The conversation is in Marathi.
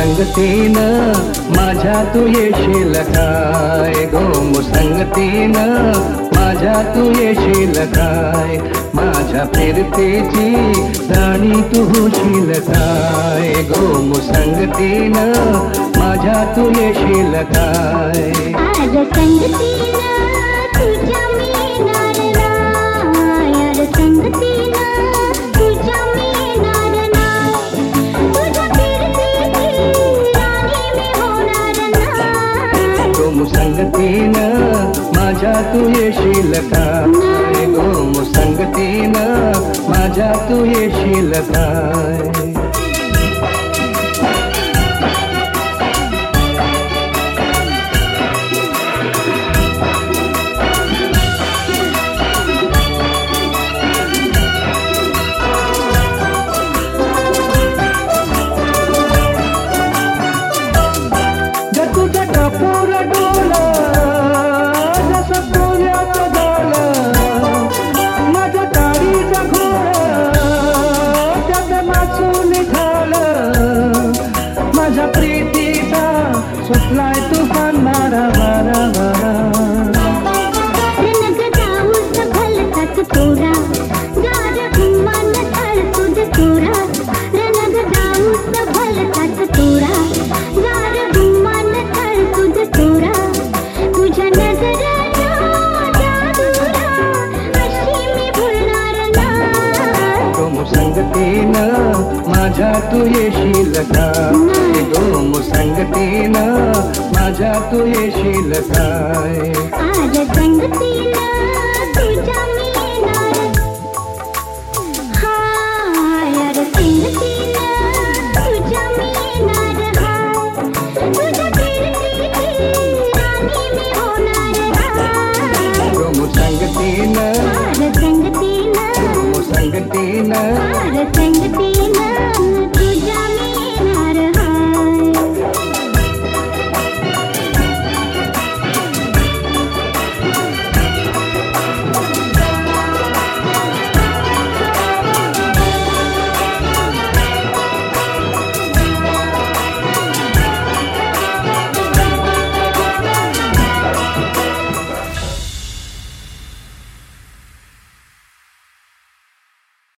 संगतीनं माझ्या तू येशील काय, गो संगतीनं माझ्या तू येशील काय, माझ्या फिरतेची राणी तू होशील काय, गो संगतीनं माझ्या तू येशील काय. आज संगतीनं तुझ्या मी येणार नाही, आज संगतीनं तुझ्या मी येणार नाही, तुझ्या फिरतीची राणी मी होणार नाही. गो संगतीनं माझ्या तू येशील काय, गो संगतीनं माझ्या तू येशील काय. कपूर डोला जसं सोन्याचं डोलं, माझ्या तारीचा घोडा त्यात नाचून झालं, माझ्या प्रीतीचा सुटलाय तुफान मारा मारा मारा. रनग जाऊस भलताच तोरा, जार घुमान थळ तुझ तोरा, रनग जाऊस भलताच तोरा, जार घुमान थळ तुझ तोरा, तुझ्या नजरेच्या जादूला अशी मी भुलणार नाही. गो संगतीनं माझ्या तू येशील काय, गो संगतीनं माझ्या तू येशील काय. आज संगतीनं तुझ्या मी येणार, हाय आज संगतीनं तुझ्या मी येणार, हाय तुझ्या फिरतीची राणी मी होणार हाय. गो संगतीनं आज संगतीनं, संगतीनं आज संगतीनं